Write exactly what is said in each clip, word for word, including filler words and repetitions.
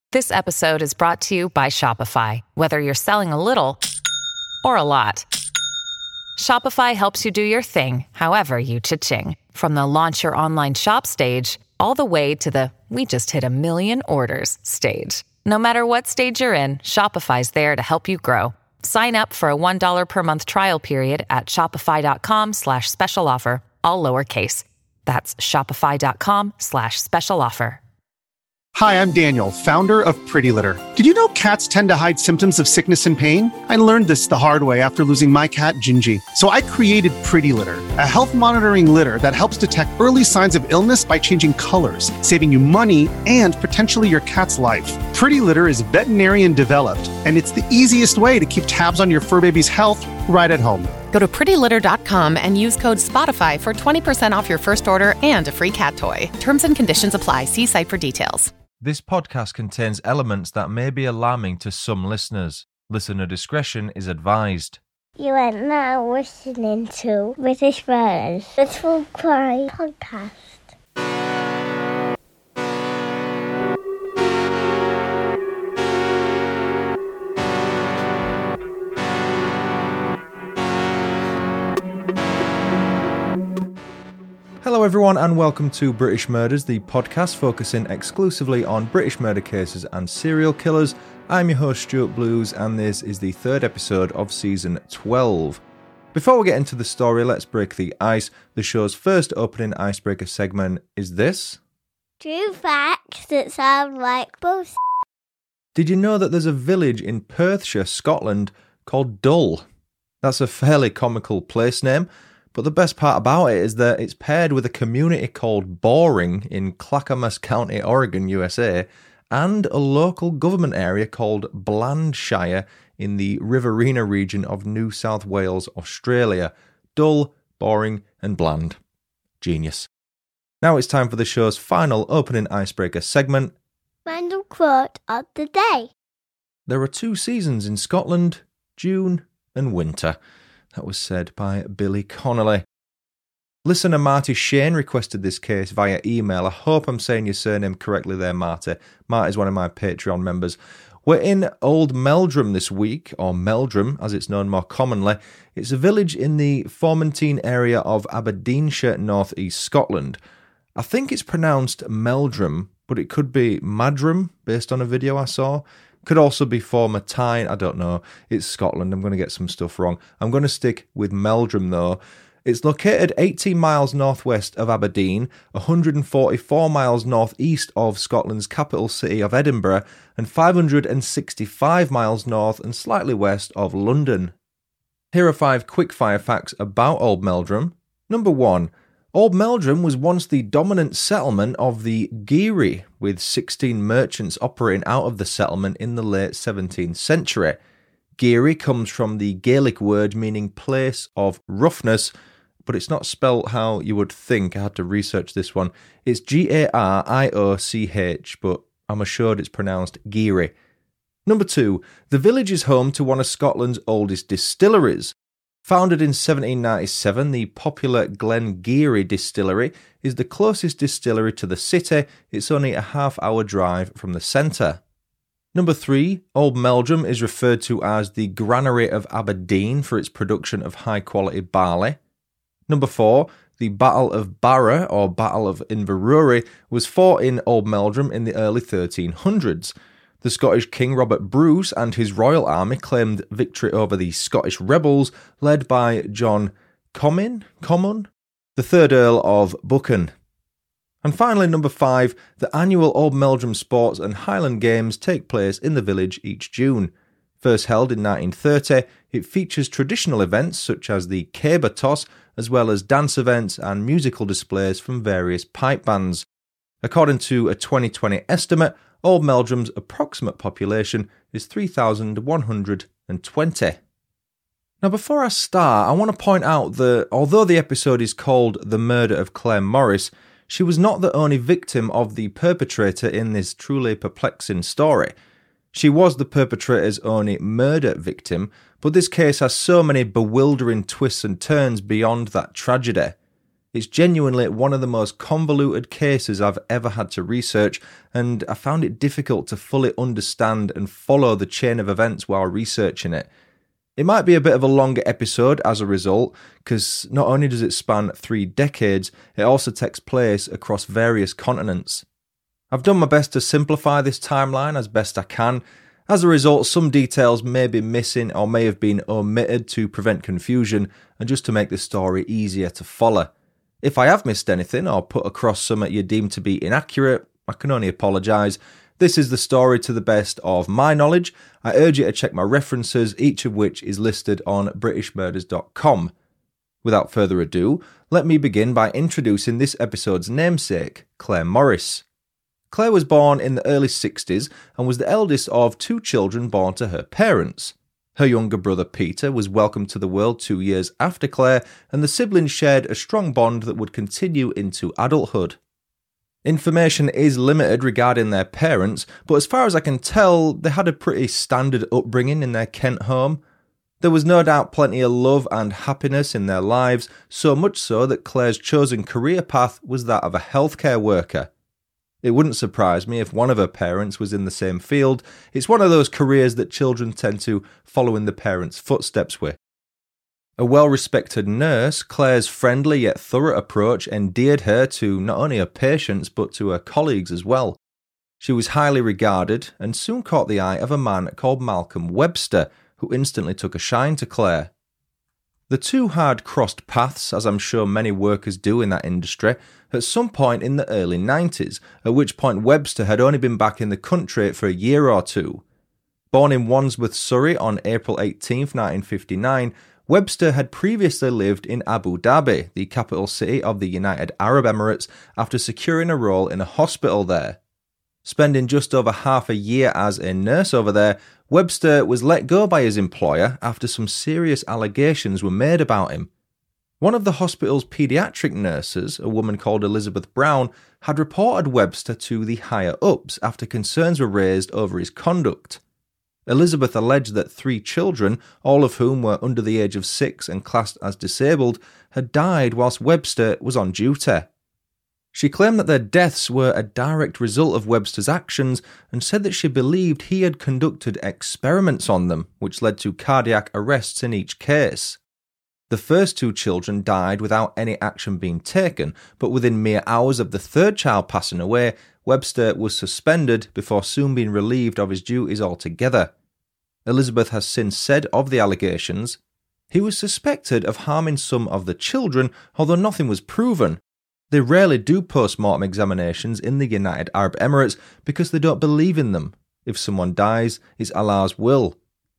This episode is brought to you by Shopify. Whether you're selling a little or a lot, Shopify helps you do your thing, however you cha-ching. From the launch your online shop stage, all the way to the we just hit a million orders stage. No matter what stage you're in, Shopify's there to help you grow. Sign up for a one dollar per month trial period at shopify.com slash special offer, all lowercase. That's shopify.com slash special offer. Hi, I'm Daniel, founder of Pretty Litter. Did you know cats tend to hide symptoms of sickness and pain? I learned this the hard way after losing my cat, Gingy. So I created Pretty Litter, a health monitoring litter that helps detect early signs of illness by changing colors, saving you money and potentially your cat's life. Pretty Litter is veterinarian developed, and it's the easiest way to keep tabs on your fur baby's health right at home. Go to pretty litter dot com and use code SPOTIFY for twenty percent off your first order and a free cat toy. Terms and conditions apply. See site for details. This podcast contains elements that may be alarming to some listeners. Listener discretion is advised. You are now listening to British Murders, the True Crime Podcast. Hello everyone and welcome to British Murders, the podcast focusing exclusively on British murder cases and serial killers. I'm your host Stuart Blues and this is the third episode of season twelve. Before we get into the story, let's break the ice. The show's first opening icebreaker segment is this. True facts that sound like bullshit. Did you know that there's a village in Perthshire, Scotland called Dull? That's a fairly comical place name. But the best part about it is that it's paired with a community called Boring in Clackamas County, Oregon, U S A, and a local government area called Blandshire in the Riverina region of New South Wales, Australia. Dull, boring, and bland. Genius. Now it's time for the show's final opening icebreaker segment. Random quote of the day. There are two seasons in Scotland, June and winter. That was said by Billy Connolly. Listener Marty Shane requested this case via email. I hope I'm saying your surname correctly there, Marty. Marty's one of my Patreon members. We're in Old Meldrum this week, or Meldrum as it's known more commonly. It's a village in the Formentine area of Aberdeenshire, North East Scotland. I think it's pronounced Meldrum, but it could be Madrum, based on a video I saw. Could also be Formentine, I don't know. It's Scotland, I'm going to get some stuff wrong. I'm going to stick with Meldrum though. It's located eighteen miles northwest of Aberdeen, one hundred forty-four miles northeast of Scotland's capital city of Edinburgh, and five hundred sixty-five miles north and slightly west of London. Here are five quickfire facts about Old Meldrum. Number one. Old Meldrum was once the dominant settlement of the Geary, with sixteen merchants operating out of the settlement in the late seventeenth century. Geary comes from the Gaelic word meaning place of roughness, but it's not spelt how you would think. I had to research this one. It's G A R I O C H, but I'm assured it's pronounced Geary. Number two, the village is home to one of Scotland's oldest distilleries. Founded in seventeen ninety-seven, the popular Glengeary Distillery is the closest distillery to the city. It's only a half-hour drive from the centre. Number three, Old Meldrum is referred to as the Granary of Aberdeen for its production of high-quality barley. Number four, the Battle of Barra, or Battle of Inverurie, was fought in Old Meldrum in the early thirteen hundreds. The Scottish King Robert Bruce and his royal army claimed victory over the Scottish rebels led by John Comyn, Comyn, the third Earl of Buchan. And finally, number five, the annual Old Meldrum Sports and Highland Games take place in the village each June. First held in nineteen thirty, it features traditional events such as the caber toss, as well as dance events and musical displays from various pipe bands. According to a twenty twenty estimate, Old Meldrum's approximate population is three thousand one hundred twenty. Now, before I start, I want to point out that although the episode is called The Murder of Claire Morris, she was not the only victim of the perpetrator in this truly perplexing story. She was the perpetrator's only murder victim, but this case has so many bewildering twists and turns beyond that tragedy. It's genuinely one of the most convoluted cases I've ever had to research, and I found it difficult to fully understand and follow the chain of events while researching it. It might be a bit of a longer episode as a result, because not only does it span three decades, it also takes place across various continents. I've done my best to simplify this timeline as best I can. As a result, some details may be missing or may have been omitted to prevent confusion and just to make the story easier to follow. If I have missed anything or put across something you deem to be inaccurate, I can only apologise. This is the story to the best of my knowledge. I urge you to check my references, each of which is listed on british murders dot com. Without further ado, let me begin by introducing this episode's namesake, Claire Morris. Claire was born in the early sixties and was the eldest of two children born to her parents. Her younger brother Peter was welcomed to the world two years after Claire, and the siblings shared a strong bond that would continue into adulthood. Information is limited regarding their parents, but as far as I can tell, they had a pretty standard upbringing in their Kent home. There was no doubt plenty of love and happiness in their lives, so much so that Claire's chosen career path was that of a healthcare worker. It wouldn't surprise me if one of her parents was in the same field. It's one of those careers that children tend to follow in the parents' footsteps with. A well-respected nurse, Claire's friendly yet thorough approach endeared her to not only her patients but to her colleagues as well. She was highly regarded and soon caught the eye of a man called Malcolm Webster, who instantly took a shine to Claire. The two had crossed paths, as I'm sure many workers do in that industry, at some point in the early nineties, at which point Webster had only been back in the country for a year or two. Born in Wandsworth, Surrey on April eighteenth, nineteen fifty-nine, Webster had previously lived in Abu Dhabi, the capital city of the United Arab Emirates, after securing a role in a hospital there. Spending just over half a year as a nurse over there, Webster was let go by his employer after some serious allegations were made about him. One of the hospital's paediatric nurses, a woman called Elizabeth Brown, had reported Webster to the higher-ups after concerns were raised over his conduct. Elizabeth alleged that three children, all of whom were under the age of six and classed as disabled, had died whilst Webster was on duty. She claimed that their deaths were a direct result of Webster's actions and said that she believed he had conducted experiments on them, which led to cardiac arrests in each case. The first two children died without any action being taken, but within mere hours of the third child passing away, Webster was suspended before soon being relieved of his duties altogether. Elizabeth has since said of the allegations, "He was suspected of harming some of the children, although nothing was proven. They rarely do post-mortem examinations in the United Arab Emirates because they don't believe in them. If someone dies, it's Allah's will."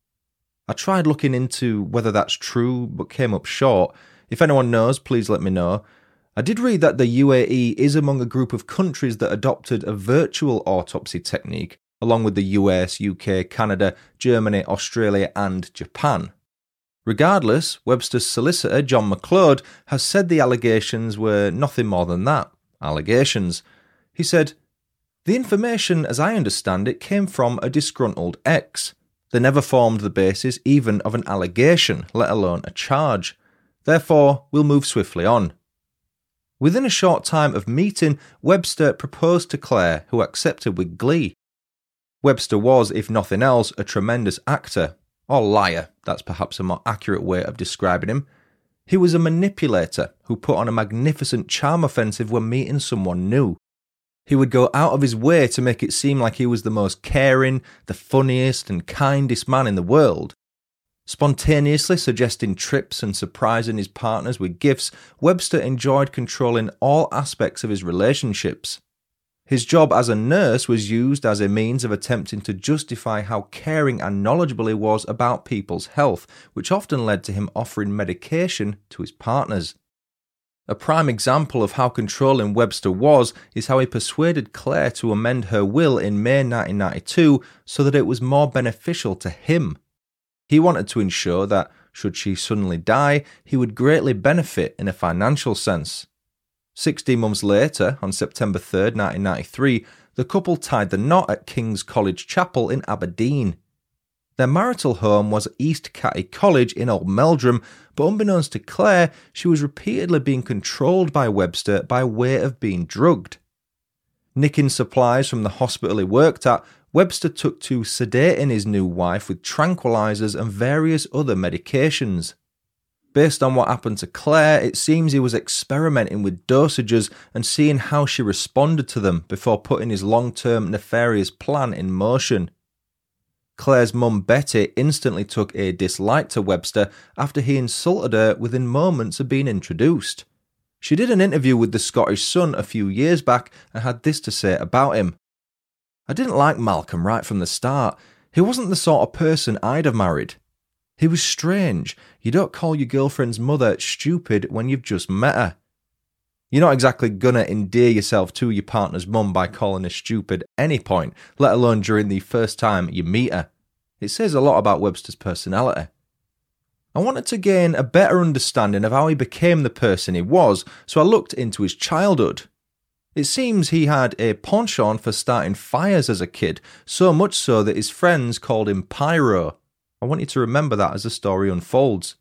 I tried looking into whether that's true, but came up short. If anyone knows, please let me know. I did read that the U A E is among a group of countries that adopted a virtual autopsy technique, along with the U S, U K, Canada, Germany, Australia and Japan. Regardless, Webster's solicitor, John McLeod, has said the allegations were nothing more than that, allegations. He said, "The information, as I understand it, came from a disgruntled ex. They never formed the basis even of an allegation, let alone a charge. Therefore, we'll move swiftly on." Within a short time of meeting, Webster proposed to Claire, who accepted with glee. Webster was, if nothing else, a tremendous actor. Or liar, that's perhaps a more accurate way of describing him. He was a manipulator who put on a magnificent charm offensive when meeting someone new. He would go out of his way to make it seem like he was the most caring, the funniest and kindest man in the world. Spontaneously suggesting trips and surprising his partners with gifts, Webster enjoyed controlling all aspects of his relationships. His job as a nurse was used as a means of attempting to justify how caring and knowledgeable he was about people's health, which often led to him offering medication to his partners. A prime example of how controlling Webster was is how he persuaded Claire to amend her will in May nineteen ninety-two so that it was more beneficial to him. He wanted to ensure that, should she suddenly die, he would greatly benefit in a financial sense. Sixteen months later, on September third, nineteen ninety-three, the couple tied the knot at King's College Chapel in Aberdeen. Their marital home was East Catty College in Old Meldrum, but unbeknownst to Claire, she was repeatedly being controlled by Webster by way of being drugged. Nicking supplies from the hospital he worked at, Webster took to sedating his new wife with tranquilizers and various other medications. Based on what happened to Claire, it seems he was experimenting with dosages and seeing how she responded to them before putting his long-term nefarious plan in motion. Claire's mum Betty instantly took a dislike to Webster after he insulted her within moments of being introduced. She did an interview with the Scottish Sun a few years back and had this to say about him. "I didn't like Malcolm right from the start. He wasn't the sort of person I'd have married. He was strange. You don't call your girlfriend's mother stupid when you've just met her. You're not exactly gonna endear yourself to your partner's mum by calling her stupid at any point, let alone during the first time you meet her." It says a lot about Webster's personality. I wanted to gain a better understanding of how he became the person he was, so I looked into his childhood. It seems he had a penchant for starting fires as a kid, so much so that his friends called him Pyro. I want you to remember that as the story unfolds.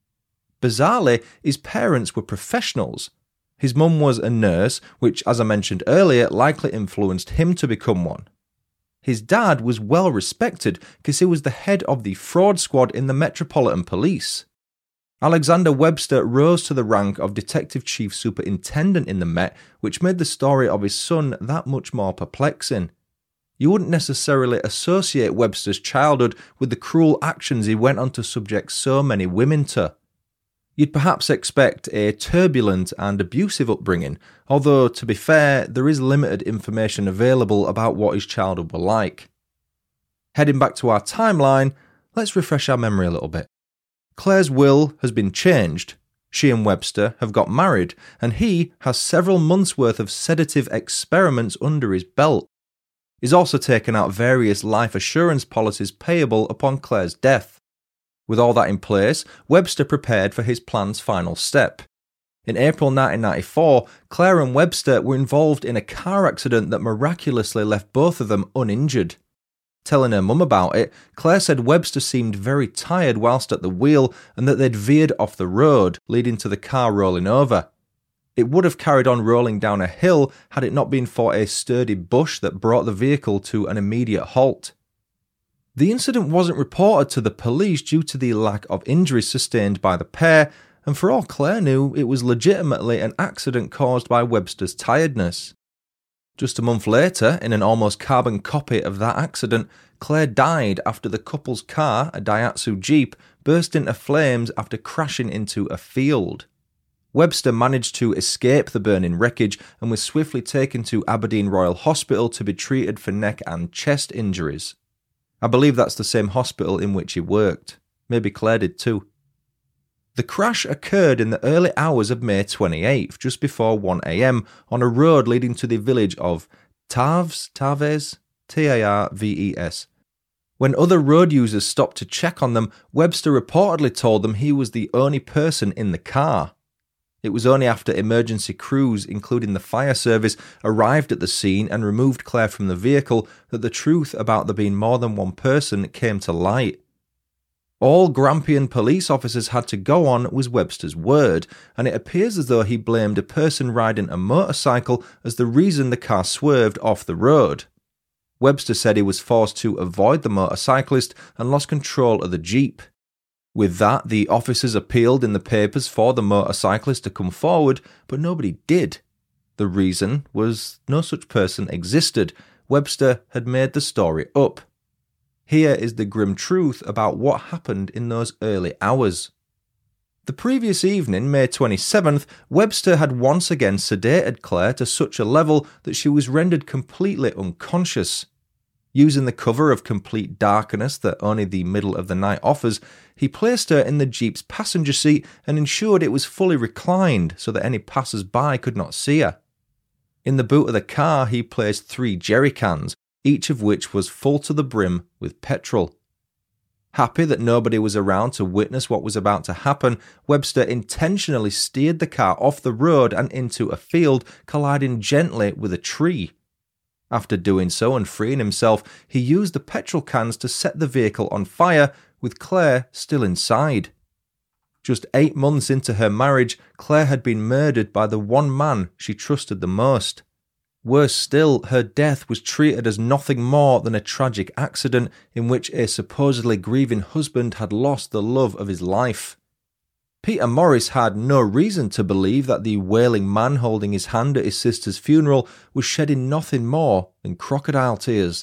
Bizarrely, his parents were professionals. His mum was a nurse, which, as I mentioned earlier, likely influenced him to become one. His dad was well respected because he was the head of the fraud squad in the Metropolitan Police. Alexander Webster rose to the rank of Detective Chief Superintendent in the Met, which made the story of his son that much more perplexing. You wouldn't necessarily associate Webster's childhood with the cruel actions he went on to subject so many women to. You'd perhaps expect a turbulent and abusive upbringing, although, to be fair, there is limited information available about what his childhood were like. Heading back to our timeline, let's refresh our memory a little bit. Claire's will has been changed. She and Webster have got married, and he has several months' worth of sedative experiments under his belt. He's also taken out various life assurance policies payable upon Claire's death. With all that in place, Webster prepared for his plan's final step. In April nineteen ninety-four, Claire and Webster were involved in a car accident that miraculously left both of them uninjured. Telling her mum about it, Claire said Webster seemed very tired whilst at the wheel and that they'd veered off the road, leading to the car rolling over. It would have carried on rolling down a hill had it not been for a sturdy bush that brought the vehicle to an immediate halt. The incident wasn't reported to the police due to the lack of injuries sustained by the pair, and for all Claire knew, it was legitimately an accident caused by Webster's tiredness. Just a month later, in an almost carbon copy of that accident, Claire died after the couple's car, a Daihatsu Jeep, burst into flames after crashing into a field. Webster managed to escape the burning wreckage and was swiftly taken to Aberdeen Royal Hospital to be treated for neck and chest injuries. I believe that's the same hospital in which he worked. Maybe Claire did too. The crash occurred in the early hours of May twenty-eighth, just before one a.m, on a road leading to the village of Tarves, Tarves, T A R V E S. When other road users stopped to check on them, Webster reportedly told them he was the only person in the car. It was only after emergency crews, including the fire service, arrived at the scene and removed Claire from the vehicle that the truth about there being more than one person came to light. All Grampian police officers had to go on was Webster's word, and it appears as though he blamed a person riding a motorcycle as the reason the car swerved off the road. Webster said he was forced to avoid the motorcyclist and lost control of the Jeep. With that, the officers appealed in the papers for the motorcyclist to come forward, but nobody did. The reason was no such person existed. Webster had made the story up. Here is the grim truth about what happened in those early hours. The previous evening, May twenty-seventh, Webster had once again sedated Claire to such a level that she was rendered completely unconscious. Using the cover of complete darkness that only the middle of the night offers, he placed her in the Jeep's passenger seat and ensured it was fully reclined so that any passers-by could not see her. In the boot of the car, he placed three jerry cans, each of which was full to the brim with petrol. Happy that nobody was around to witness what was about to happen, Webster intentionally steered the car off the road and into a field, colliding gently with a tree. After doing so and freeing himself, he used the petrol cans to set the vehicle on fire, with Claire still inside. Just eight months into her marriage, Claire had been murdered by the one man she trusted the most. Worse still, her death was treated as nothing more than a tragic accident in which a supposedly grieving husband had lost the love of his life. Peter Morris had no reason to believe that the wailing man holding his hand at his sister's funeral was shedding nothing more than crocodile tears.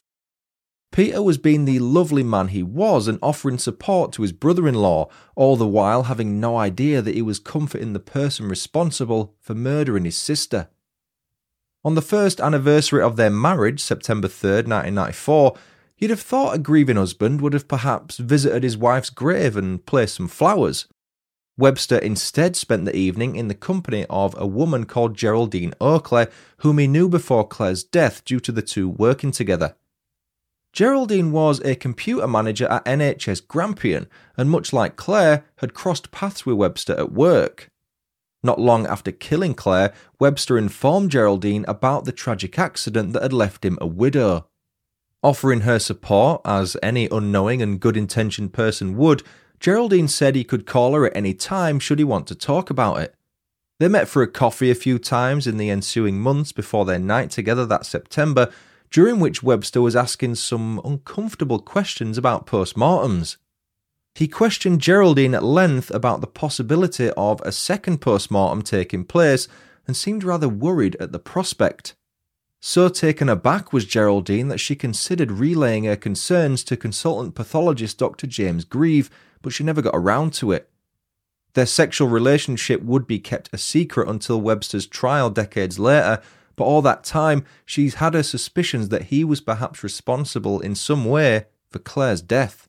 Peter was being the lovely man he was and offering support to his brother-in-law, all the while having no idea that he was comforting the person responsible for murdering his sister. On the first anniversary of their marriage, September third, nineteen ninety-four, you'd have thought a grieving husband would have perhaps visited his wife's grave and placed some flowers. Webster instead spent the evening in the company of a woman called Geraldine Oakley, whom he knew before Claire's death due to the two working together. Geraldine was a computer manager at N H S Grampian, and much like Claire, had crossed paths with Webster at work. Not long after killing Claire, Webster informed Geraldine about the tragic accident that had left him a widow. Offering her support, as any unknowing and good-intentioned person would, Geraldine said he could call her at any time should he want to talk about it. They met for a coffee a few times in the ensuing months before their night together that September, during which Webster was asking some uncomfortable questions about postmortems. He questioned Geraldine at length about the possibility of a second postmortem taking place and seemed rather worried at the prospect. So taken aback was Geraldine that she considered relaying her concerns to consultant pathologist Doctor James Grieve, but she never got around to it. Their sexual relationship would be kept a secret until Webster's trial decades later, but all that time she's had her suspicions that he was perhaps responsible in some way for Claire's death.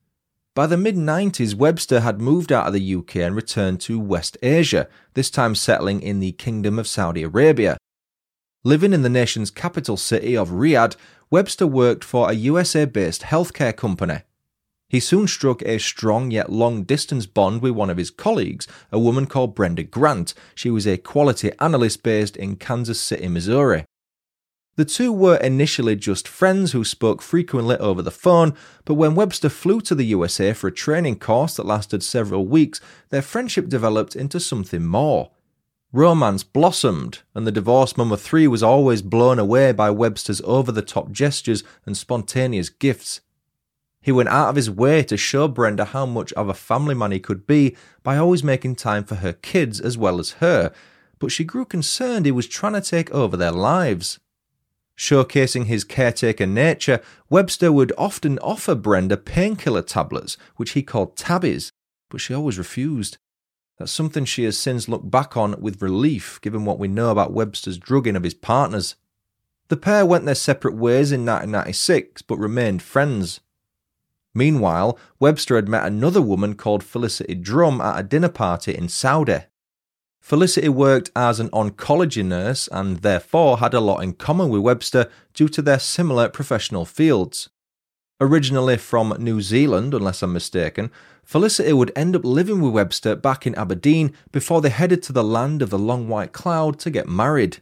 By the mid nineties, Webster had moved out of the U K and returned to West Asia, this time settling in the Kingdom of Saudi Arabia. Living in the nation's capital city of Riyadh, Webster worked for a U S A-based healthcare company. He soon struck a strong yet long-distance bond with one of his colleagues, a woman called Brenda Grant. She was a quality analyst based in Kansas City, Missouri. The two were initially just friends who spoke frequently over the phone, but when Webster flew to the U S A for a training course that lasted several weeks, their friendship developed into something more. Romance blossomed, and the divorced mum of three was always blown away by Webster's over-the-top gestures and spontaneous gifts. He went out of his way to show Brenda how much of a family man he could be by always making time for her kids as well as her, but she grew concerned he was trying to take over their lives. Showcasing his caretaker nature, Webster would often offer Brenda painkiller tablets, which he called tabbies, but she always refused. That's something she has since looked back on with relief, given what we know about Webster's drugging of his partners. The pair went their separate ways in nineteen ninety-six, but remained friends. Meanwhile, Webster had met another woman called Felicity Drum at a dinner party in Saudi. Felicity worked as an oncology nurse and therefore had a lot in common with Webster due to their similar professional fields. Originally from New Zealand, unless I'm mistaken, Felicity would end up living with Webster back in Aberdeen before they headed to the land of the long white cloud to get married.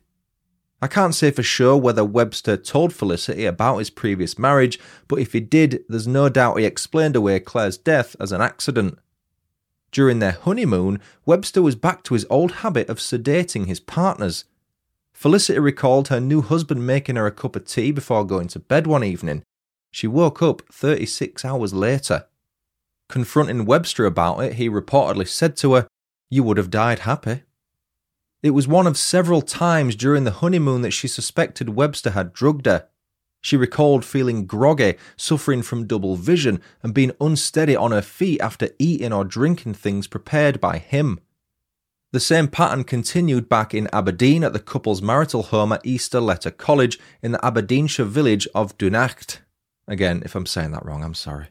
I can't say for sure whether Webster told Felicity about his previous marriage, but if he did, there's no doubt he explained away Claire's death as an accident. During their honeymoon, Webster was back to his old habit of sedating his partners. Felicity recalled her new husband making her a cup of tea before going to bed one evening. She woke up thirty-six hours later. Confronting Webster about it, he reportedly said to her, "You would have died happy." It was one of several times during the honeymoon that she suspected Webster had drugged her. She recalled feeling groggy, suffering from double vision, and being unsteady on her feet after eating or drinking things prepared by him. The same pattern continued back in Aberdeen at the couple's marital home at Easter Letter College in the Aberdeenshire village of Dunacht. Again, if I'm saying that wrong, I'm sorry.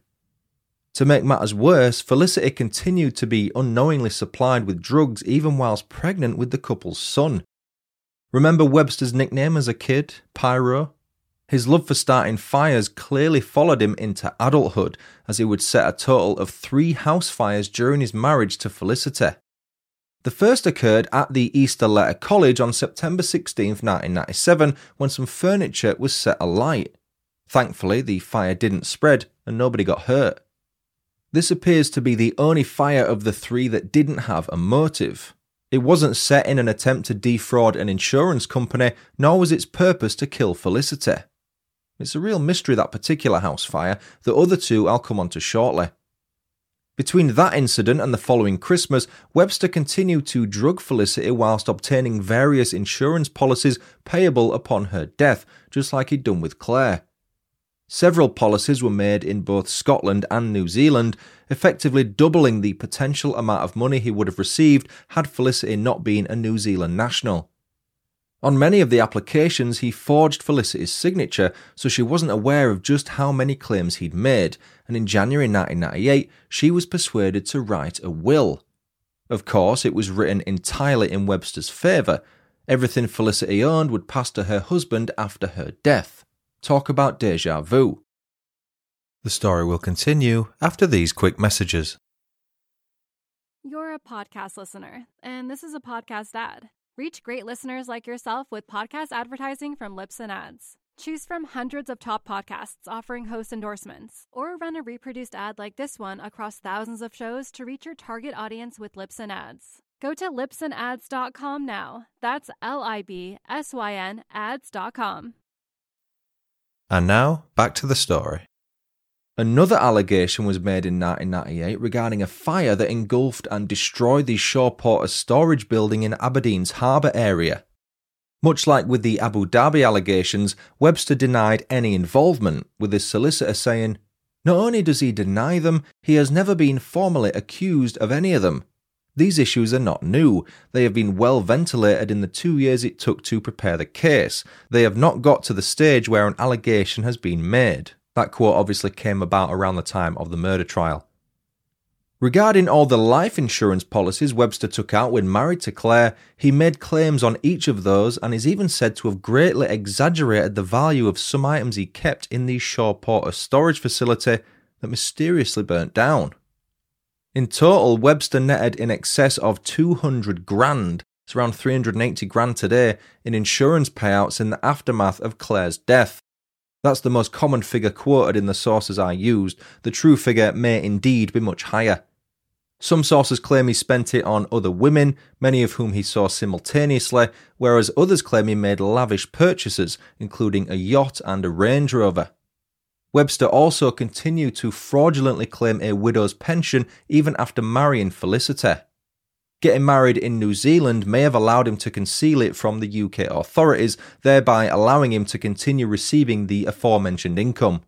To make matters worse, Felicity continued to be unknowingly supplied with drugs even whilst pregnant with the couple's son. Remember Webster's nickname as a kid, Pyro? His love for starting fires clearly followed him into adulthood, as he would set a total of three house fires during his marriage to Felicity. The first occurred at the Easter Letter College on September sixteenth, nineteen ninety-seven, when some furniture was set alight. Thankfully, the fire didn't spread and nobody got hurt. This appears to be the only fire of the three that didn't have a motive. It wasn't set in an attempt to defraud an insurance company, nor was its purpose to kill Felicity. It's a real mystery, that particular house fire. The other two I'll come on to shortly. Between that incident and the following Christmas, Webster continued to drug Felicity whilst obtaining various insurance policies payable upon her death, just like he'd done with Claire. Several policies were made in both Scotland and New Zealand, effectively doubling the potential amount of money he would have received had Felicity not been a New Zealand national. On many of the applications, he forged Felicity's signature, so she wasn't aware of just how many claims he'd made, and in January nineteen ninety-eight, she was persuaded to write a will. Of course, it was written entirely in Webster's favour. Everything Felicity owned would pass to her husband after her death. Talk about déjà vu. The story will continue after these quick messages. You're a podcast listener, and this is a podcast ad. Reach great listeners like yourself with podcast advertising from Libsyn Ads. Choose from hundreds of top podcasts offering host endorsements, or run a reproduced ad like this one across thousands of shows to reach your target audience with Libsyn Ads. Go to libsyn ads dot com now. That's L I B S Y N ads dot com. And now, back to the story. Another allegation was made in nineteen ninety-eight regarding a fire that engulfed and destroyed the Shaw Porters storage building in Aberdeen's harbour area. Much like with the Abu Dhabi allegations, Webster denied any involvement, with his solicitor saying, "Not only does he deny them, he has never been formally accused of any of them. These issues are not new. They have been well ventilated in the two years it took to prepare the case. They have not got to the stage where an allegation has been made." That quote obviously came about around the time of the murder trial. Regarding all the life insurance policies Webster took out when married to Claire, he made claims on each of those and is even said to have greatly exaggerated the value of some items he kept in the Shaw Porter storage facility that mysteriously burnt down. In total, Webster netted in excess of two hundred grand, it's around three hundred eighty grand today, in insurance payouts in the aftermath of Claire's death. That's the most common figure quoted in the sources I used. The true figure may indeed be much higher. Some sources claim he spent it on other women, many of whom he saw simultaneously, whereas others claim he made lavish purchases, including a yacht and a Range Rover. Webster also continued to fraudulently claim a widow's pension even after marrying Felicity. Getting married in New Zealand may have allowed him to conceal it from the U K authorities, thereby allowing him to continue receiving the aforementioned income.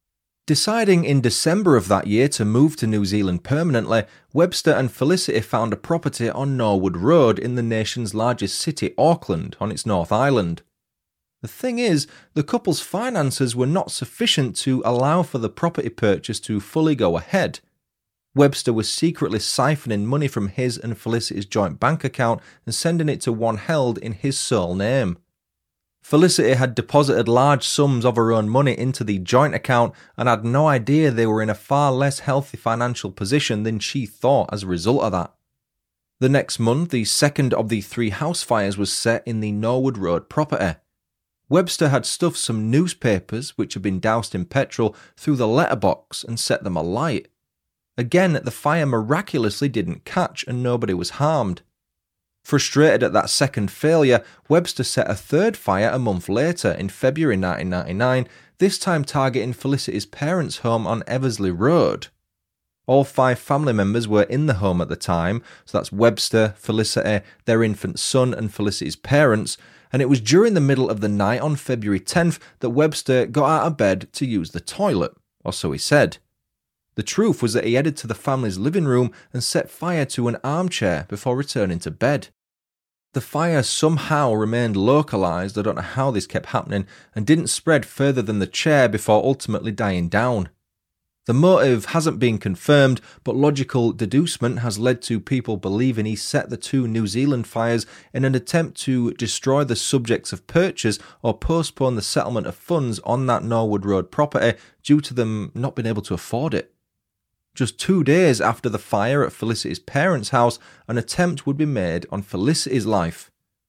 Deciding in December of that year to move to New Zealand permanently, Webster and Felicity found a property on Norwood Road in the nation's largest city, Auckland, on its North Island. The thing is, the couple's finances were not sufficient to allow for the property purchase to fully go ahead. Webster was secretly siphoning money from his and Felicity's joint bank account and sending it to one held in his sole name. Felicity had deposited large sums of her own money into the joint account and had no idea they were in a far less healthy financial position than she thought as a result of that. The next month, the second of the three house fires was set in the Norwood Road property. Webster had stuffed some newspapers, which had been doused in petrol, through the letterbox and set them alight. Again, the fire miraculously didn't catch and nobody was harmed. Frustrated at that second failure, Webster set a third fire a month later, in February nineteen ninety-nine, this time targeting Felicity's parents' home on Eversley Road. All five family members were in the home at the time, so that's Webster, Felicity, their infant son and Felicity's parents, and it was during the middle of the night on February tenth that Webster got out of bed to use the toilet, or so he said. The truth was that he headed to the family's living room and set fire to an armchair before returning to bed. The fire somehow remained localised, I don't know how this kept happening, and didn't spread further than the chair before ultimately dying down. The motive hasn't been confirmed, but logical deducement has led to people believing he set the two New Zealand fires in an attempt to destroy the subjects of purchase or postpone the settlement of funds on that Norwood Road property due to them not being able to afford it. Just two days after the fire at Felicity's parents' house, an attempt would be made on Felicity's life.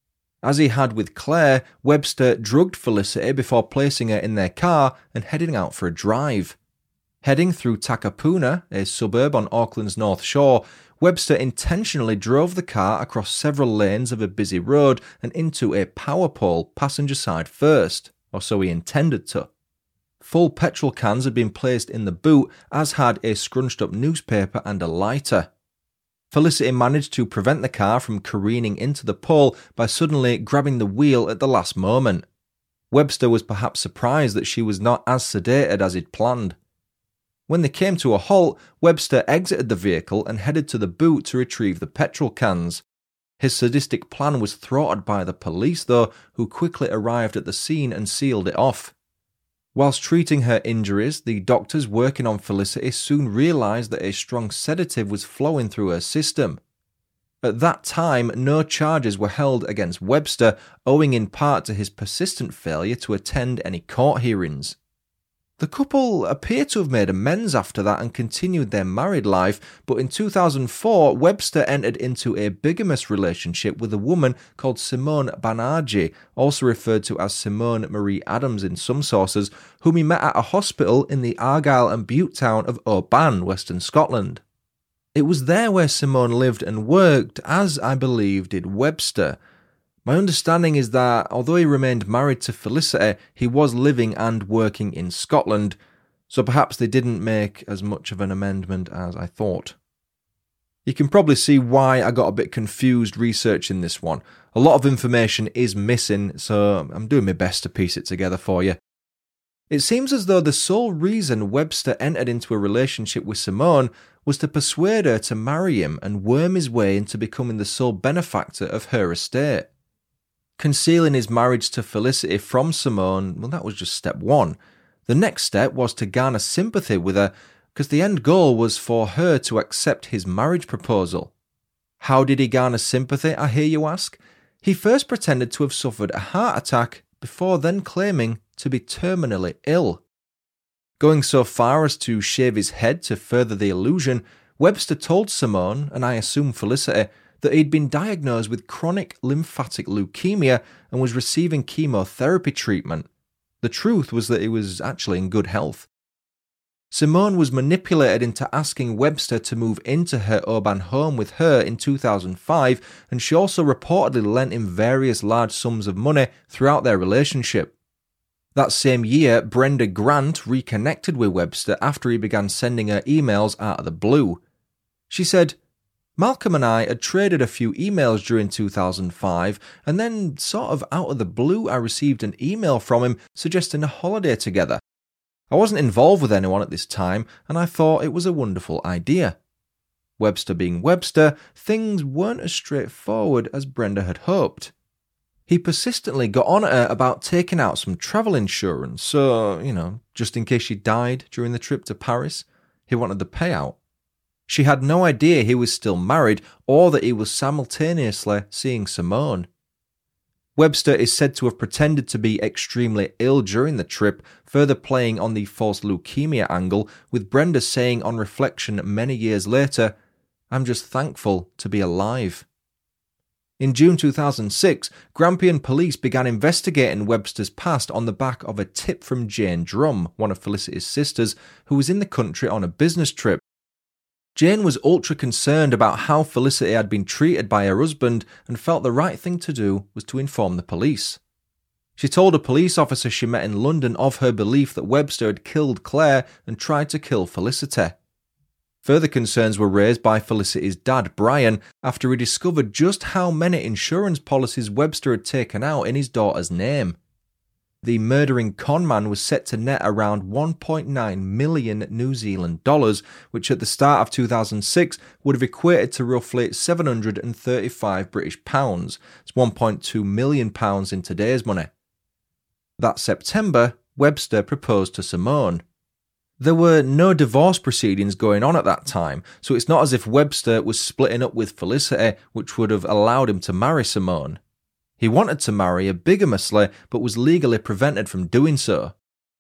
As he had with Claire, Webster drugged Felicity before placing her in their car and heading out for a drive. Heading through Takapuna, a suburb on Auckland's North Shore, Webster intentionally drove the car across several lanes of a busy road and into a power pole passenger side first, or so he intended to. Full petrol cans had been placed in the boot, as had a scrunched up newspaper and a lighter. Felicity managed to prevent the car from careening into the pole by suddenly grabbing the wheel at the last moment. Webster was perhaps surprised that she was not as sedated as he'd planned. When they came to a halt, Webster exited the vehicle and headed to the boot to retrieve the petrol cans. His sadistic plan was thwarted by the police, though, who quickly arrived at the scene and sealed it off. Whilst treating her injuries, the doctors working on Felicity soon realised that a strong sedative was flowing through her system. At that time, no charges were held against Webster, owing in part to his persistent failure to attend any court hearings. The couple appear to have made amends after that and continued their married life, but in two thousand four, Webster entered into a bigamous relationship with a woman called Simone Banerjee, also referred to as Simone Marie Adams in some sources, whom he met at a hospital in the Argyll and Bute town of Oban, Western Scotland. It was there where Simone lived and worked, as I believe did Webster. My understanding is that, although he remained married to Felicity, he was living and working in Scotland, so perhaps they didn't make as much of an amendment as I thought. You can probably see why I got a bit confused researching this one. A lot of information is missing, so I'm doing my best to piece it together for you. It seems as though the sole reason Webster entered into a relationship with Simone was to persuade her to marry him and worm his way into becoming the sole benefactor of her estate. Concealing his marriage to Felicity from Simone, well, that was just step one. The next step was to garner sympathy with her, because the end goal was for her to accept his marriage proposal. How did he garner sympathy, I hear you ask? He first pretended to have suffered a heart attack before then claiming to be terminally ill. Going so far as to shave his head to further the illusion, Webster told Simone, and I assume Felicity, that he'd been diagnosed with chronic lymphatic leukemia and was receiving chemotherapy treatment. The truth was that he was actually in good health. Simone was manipulated into asking Webster to move into her Oban home with her in two thousand five, and she also reportedly lent him various large sums of money throughout their relationship. That same year, Brenda Grant reconnected with Webster after he began sending her emails out of the blue. She said, "Malcolm and I had traded a few emails during two thousand five, and then, sort of out of the blue, I received an email from him suggesting a holiday together. I wasn't involved with anyone at this time, and I thought it was a wonderful idea." Webster being Webster, things weren't as straightforward as Brenda had hoped. He persistently got on at her about taking out some travel insurance, so, you know, just in case she died during the trip to Paris, he wanted the payout. She had no idea he was still married or that he was simultaneously seeing Simone. Webster is said to have pretended to be extremely ill during the trip, further playing on the false leukemia angle, with Brenda saying on reflection many years later, "I'm just thankful to be alive." In June two thousand six, Grampian police began investigating Webster's past on the back of a tip from Jane Drum, one of Felicity's sisters, who was in the country on a business trip. Jane was ultra concerned about how Felicity had been treated by her husband and felt the right thing to do was to inform the police. She told a police officer she met in London of her belief that Webster had killed Claire and tried to kill Felicity. Further concerns were raised by Felicity's dad, Brian, after he discovered just how many insurance policies Webster had taken out in his daughter's name. The murdering conman was set to net around one point nine million New Zealand dollars, which at the start of two thousand six would have equated to roughly seven hundred thirty-five British pounds. It's one point two million pounds in today's money. That September, Webster proposed to Simone. There were no divorce proceedings going on at that time, so it's not as if Webster was splitting up with Felicity, which would have allowed him to marry Simone. He wanted to marry her bigamously, but was legally prevented from doing so.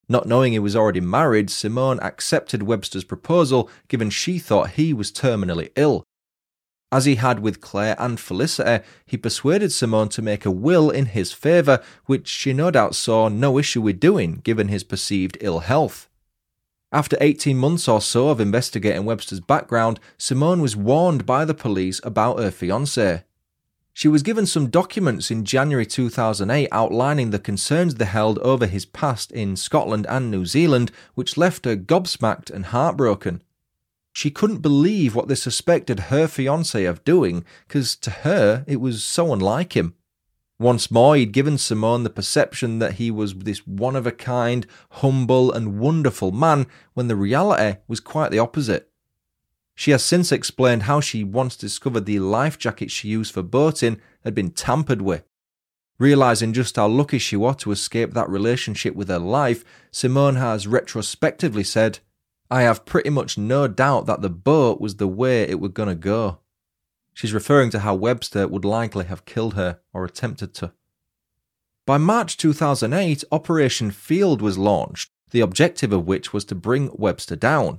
Not knowing he was already married, Simone accepted Webster's proposal given she thought he was terminally ill. As he had with Claire and Felicity, he persuaded Simone to make a will in his favour, which she no doubt saw no issue with doing given his perceived ill health. After eighteen months or so of investigating Webster's background, Simone was warned by the police about her fiancé. She was given some documents in January two thousand eight outlining the concerns they held over his past in Scotland and New Zealand, which left her gobsmacked and heartbroken. She couldn't believe what they suspected her fiancé of doing, because to her it was so unlike him. Once more, he'd given Simone the perception that he was this one-of-a-kind, humble and wonderful man, when the reality was quite the opposite. She has since explained how she once discovered the life jacket she used for boating had been tampered with. Realising just how lucky she was to escape that relationship with her life, Simone has retrospectively said, "I have pretty much no doubt that the boat was the way it was going to go." She's referring to how Webster would likely have killed her or attempted to. By March two thousand eight, Operation Field was launched, the objective of which was to bring Webster down.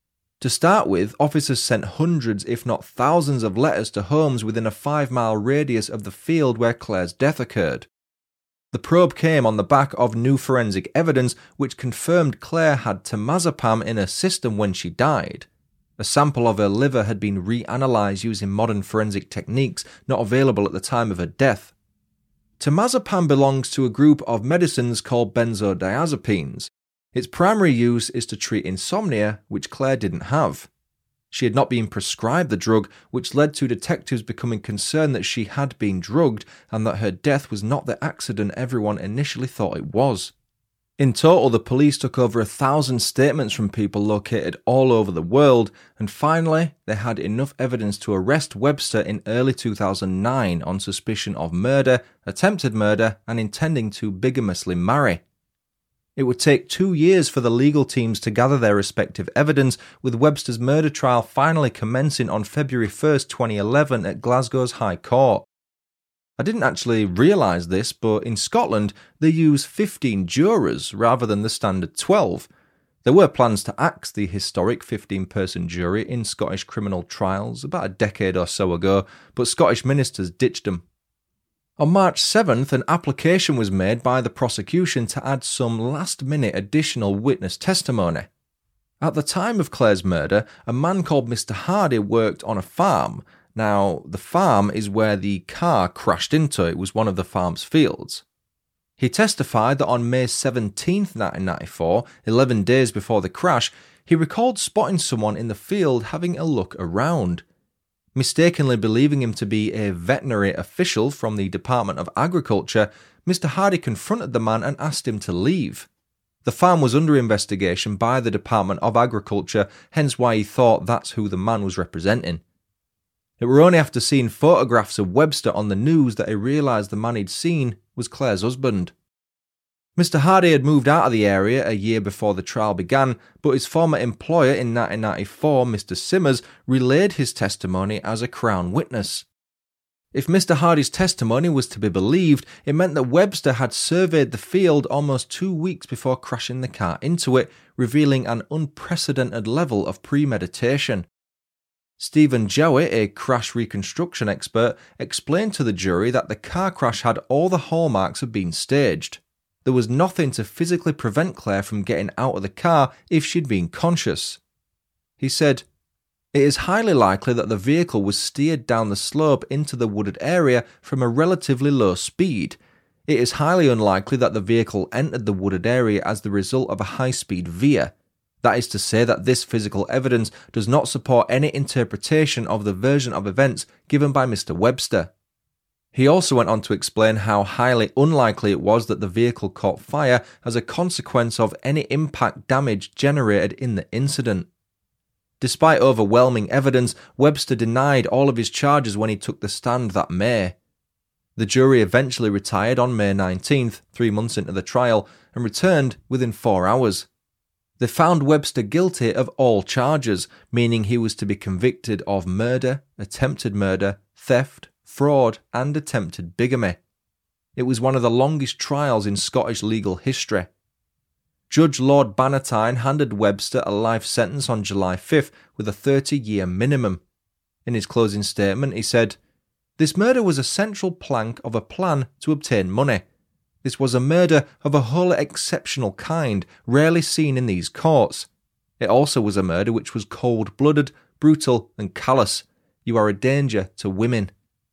To start with, officers sent hundreds if not thousands of letters to homes within a five-mile radius of the field where Claire's death occurred. The probe came on the back of new forensic evidence which confirmed Claire had temazepam in her system when she died. A sample of her liver had been reanalyzed using modern forensic techniques not available at the time of her death. Temazepam belongs to a group of medicines called benzodiazepines. Its primary use is to treat insomnia, which Claire didn't have. She had not been prescribed the drug, which led to detectives becoming concerned that she had been drugged and that her death was not the accident everyone initially thought it was. In total, the police took over a thousand statements from people located all over the world, and finally, they had enough evidence to arrest Webster in early two thousand nine on suspicion of murder, attempted murder, and intending to bigamously marry. It would take two years for the legal teams to gather their respective evidence, with Webster's murder trial finally commencing on February first, twenty eleven at Glasgow's High Court. I didn't actually realise this, but in Scotland they use fifteen jurors rather than the standard twelve. There were plans to axe the historic fifteen-person jury in Scottish criminal trials about a decade or so ago, but Scottish ministers ditched them. On March seventh, an application was made by the prosecution to add some last-minute additional witness testimony. At the time of Claire's murder, a man called Mister Hardy worked on a farm. Now, the farm is where the car crashed into. It was one of the farm's fields. He testified that on May seventeenth, nineteen ninety-four, eleven days before the crash, he recalled spotting someone in the field having a look around. Mistakenly believing him to be a veterinary official from the Department of Agriculture, Mister Hardy confronted the man and asked him to leave. The farm was under investigation by the Department of Agriculture, hence why he thought that's who the man was representing. It were only after seeing photographs of Webster on the news that he realised the man he'd seen was Claire's husband. Mister Hardy had moved out of the area a year before the trial began, but his former employer in nineteen ninety-four, Mister Simmers, relayed his testimony as a Crown witness. If Mister Hardy's testimony was to be believed, it meant that Webster had surveyed the field almost two weeks before crashing the car into it, revealing an unprecedented level of premeditation. Stephen Jowett, a crash reconstruction expert, explained to the jury that the car crash had all the hallmarks of being staged. There was nothing to physically prevent Claire from getting out of the car if she'd been conscious. He said, "It is highly likely that the vehicle was steered down the slope into the wooded area from a relatively low speed. It is highly unlikely that the vehicle entered the wooded area as the result of a high-speed veer. That is to say that this physical evidence does not support any interpretation of the version of events given by Mister Webster." He also went on to explain how highly unlikely it was that the vehicle caught fire as a consequence of any impact damage generated in the incident. Despite overwhelming evidence, Webster denied all of his charges when he took the stand that May. The jury eventually retired on May nineteenth, three months into the trial, and returned within four hours. They found Webster guilty of all charges, meaning he was to be convicted of murder, attempted murder, theft, fraud, and attempted bigamy. It was one of the longest trials in Scottish legal history. Judge Lord Bannatyne handed Webster a life sentence on July fifth with a thirty-year minimum. In his closing statement, he said, "This murder was a central plank of a plan to obtain money. This was a murder of a wholly exceptional kind, rarely seen in these courts. It also was a murder which was cold-blooded, brutal and callous. You are a danger to women."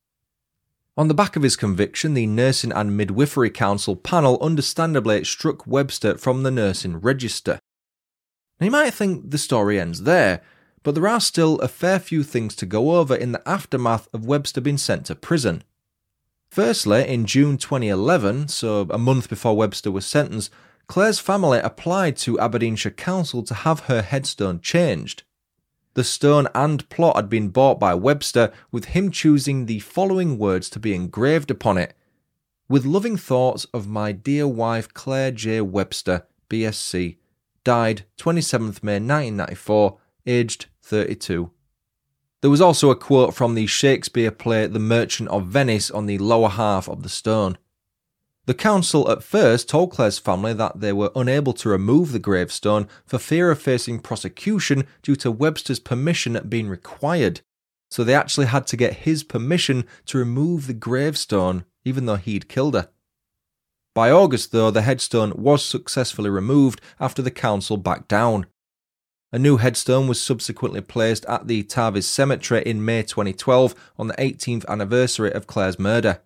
On the back of his conviction, the Nursing and Midwifery Council panel understandably struck Webster from the nursing register. Now, you might think the story ends there, but there are still a fair few things to go over in the aftermath of Webster being sent to prison. Firstly, in June twenty eleven, so a month before Webster was sentenced, Claire's family applied to Aberdeenshire Council to have her headstone changed. The stone and plot had been bought by Webster, with him choosing the following words to be engraved upon it: "With loving thoughts of my dear wife Claire J. Webster, B S c, died twenty-seventh of May nineteen ninety-four, aged thirty-two. There was also a quote from the Shakespeare play The Merchant of Venice on the lower half of the stone. The council at first told Claire's family that they were unable to remove the gravestone for fear of facing prosecution due to Webster's permission being required, so they actually had to get his permission to remove the gravestone even though he'd killed her. By August, though, the headstone was successfully removed after the council backed down. A new headstone was subsequently placed at the Tarvis Cemetery in May twenty twelve on the eighteenth anniversary of Claire's murder.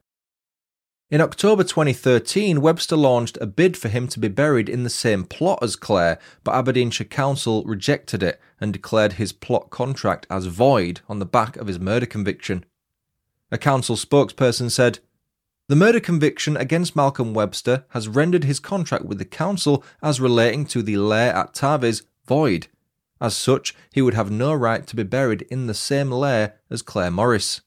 In October twenty thirteen, Webster launched a bid for him to be buried in the same plot as Claire, but Aberdeenshire Council rejected it and declared his plot contract as void on the back of his murder conviction. A council spokesperson said, "The murder conviction against Malcolm Webster has rendered his contract with the council as relating to the lair at Tarvis void. As such, he would have no right to be buried in the same lair as Claire Morris."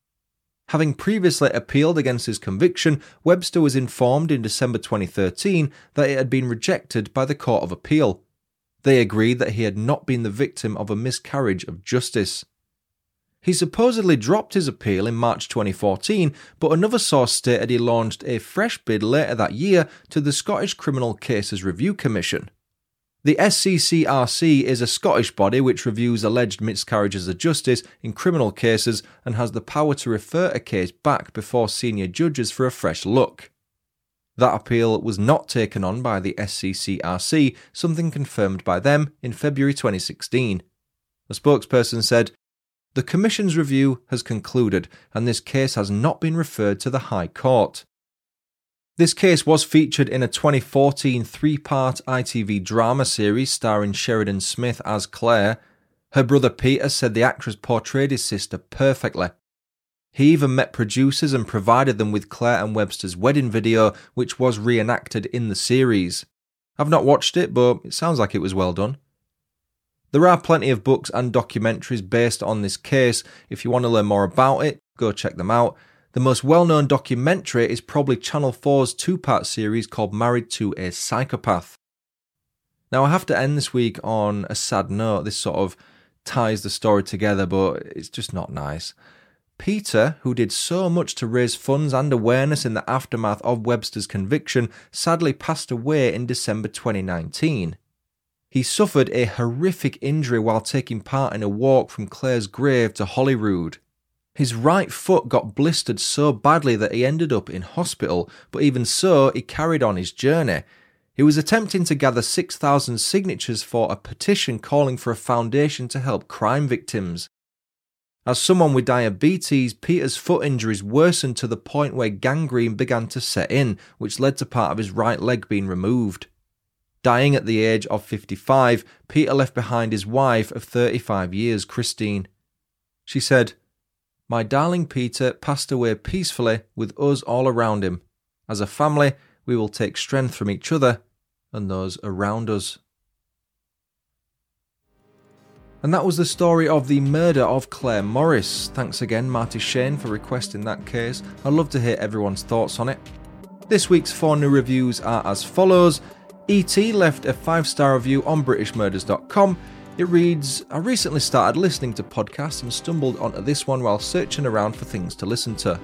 Having previously appealed against his conviction, Webster was informed in December twenty thirteen that it had been rejected by the Court of Appeal. They agreed that he had not been the victim of a miscarriage of justice. He supposedly dropped his appeal in March twenty fourteen, but another source stated he launched a fresh bid later that year to the Scottish Criminal Cases Review Commission. The S C C R C is a Scottish body which reviews alleged miscarriages of justice in criminal cases and has the power to refer a case back before senior judges for a fresh look. That appeal was not taken on by the S C C R C, something confirmed by them in February twenty sixteen. A spokesperson said, "The Commission's review has concluded and this case has not been referred to the High Court." This case was featured in a twenty fourteen three-part I T V drama series starring Sheridan Smith as Claire. Her brother Peter said the actress portrayed his sister perfectly. He even met producers and provided them with Claire and Webster's wedding video, which was reenacted in the series. I've not watched it, but it sounds like it was well done. There are plenty of books and documentaries based on this case. If you want to learn more about it, go check them out. The most well-known documentary is probably Channel four's two-part series called Married to a Psychopath. Now, I have to end this week on a sad note. This sort of ties the story together, but it's just not nice. Peter, who did so much to raise funds and awareness in the aftermath of Webster's conviction, sadly passed away in December twenty nineteen. He suffered a horrific injury while taking part in a walk from Claire's grave to Holyrood. His right foot got blistered so badly that he ended up in hospital, but even so, he carried on his journey. He was attempting to gather six thousand signatures for a petition calling for a foundation to help crime victims. As someone with diabetes, Peter's foot injuries worsened to the point where gangrene began to set in, which led to part of his right leg being removed. Dying at the age of fifty-five, Peter left behind his wife of thirty-five years, Christine. She said, "My darling Peter passed away peacefully with us all around him. As a family, we will take strength from each other and those around us." And that was the story of the murder of Claire Morris. Thanks again, Marty Shane, for requesting that case. I'd love to hear everyone's thoughts on it. This week's four new reviews are as follows. E T left a five-star review on British Murders dot com. It reads, "I recently started listening to podcasts and stumbled onto this one while searching around for things to listen to.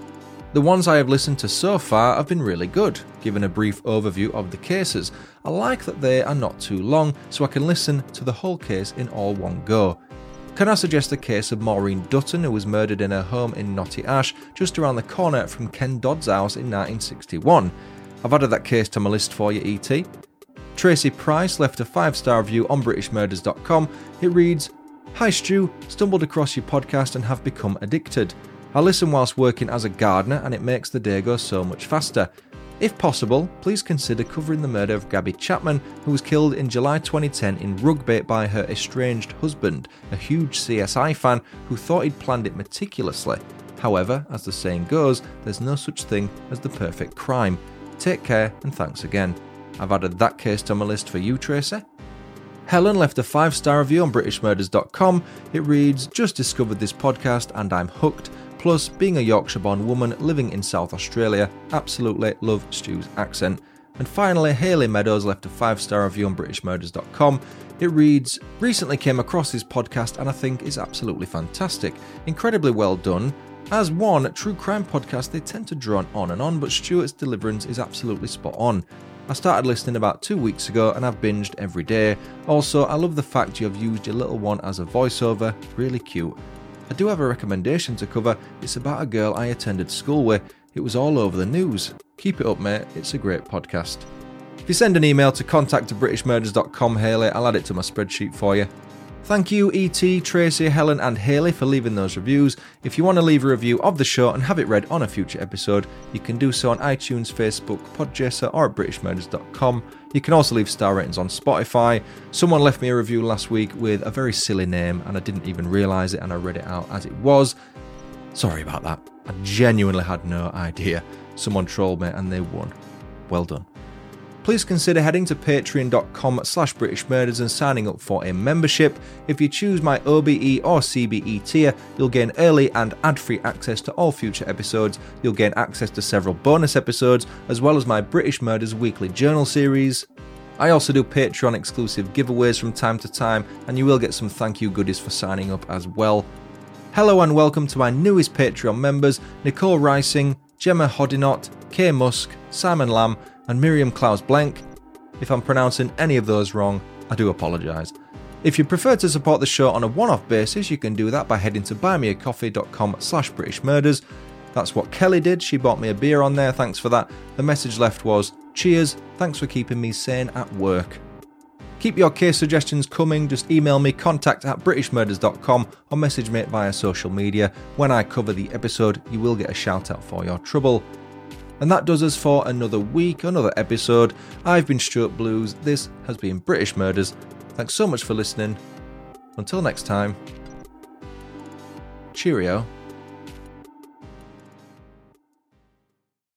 The ones I have listened to so far have been really good, given a brief overview of the cases. I like that they are not too long, so I can listen to the whole case in all one go. Can I suggest the case of Maureen Dutton, who was murdered in her home in Knotty Ash, just around the corner from Ken Dodd's house in nineteen sixty-one? I've added that case to my list for you, E T. Tracy Price left a five-star review on British Murders dot com. It reads, "Hi Stu, stumbled across your podcast and have become addicted. I listen whilst working as a gardener and it makes the day go so much faster. If possible, please consider covering the murder of Gabby Chapman, who was killed in July twenty ten in Rugby by her estranged husband, a huge C S I fan who thought he'd planned it meticulously. However, as the saying goes, there's no such thing as the perfect crime. Take care and thanks again." I've added that case to my list for you, Tracy. Helen left a five-star review on British Murders dot com. It reads, "Just discovered this podcast and I'm hooked. Plus, being a Yorkshire-born woman living in South Australia, absolutely love Stu's accent." And finally, Hayley Meadows left a five-star review on British Murders dot com. It reads, "Recently came across this podcast and I think it's absolutely fantastic. Incredibly well done. As one true crime podcast, they tend to drone on and on, but Stuart's deliverance is absolutely spot on. I started listening about two weeks ago and I've binged every day. Also, I love the fact you have used your little one as a voiceover, really cute. I do have a recommendation to cover. It's about a girl I attended school with. It was all over the news. Keep it up, mate. It's a great podcast." If you send an email to contact at British Murders dot com, Hayley, I'll add it to my spreadsheet for you. Thank you, E T, Tracy, Helen and Hayley for leaving those reviews. If you want to leave a review of the show and have it read on a future episode, you can do so on iTunes, Facebook, Podchaser or at British Murders dot com. You can also leave star ratings on Spotify. Someone left me a review last week with a very silly name and I didn't even realise it and I read it out as it was. Sorry about that. I genuinely had no idea. Someone trolled me and they won. Well done. Please consider heading to patreon dot com slash British Murders and signing up for a membership. If you choose my O B E or C B E tier, you'll gain early and ad-free access to all future episodes. You'll gain access to several bonus episodes, as well as my British Murders weekly journal series. I also do Patreon exclusive giveaways from time to time, and you will get some thank you goodies for signing up as well. Hello and welcome to my newest Patreon members, Nicole Rising, Gemma Hodinot, Kay Musk, Simon Lamb, and Miriam Klaus-Blank. If I'm pronouncing any of those wrong, I do apologise. If you prefer to support the show on a one-off basis, you can do that by heading to buymeacoffee dot com slash British Murders. That's what Kelly did. She bought me a beer on there. Thanks for that. The message left was, "Cheers, thanks for keeping me sane at work." Keep your case suggestions coming. Just email me contact at British Murders dot com or message me via social media. When I cover the episode, you will get a shout out for your trouble. And that does us for another week, another episode. I've been Stuart Blues. This has been British Murders. Thanks so much for listening. Until next time, cheerio.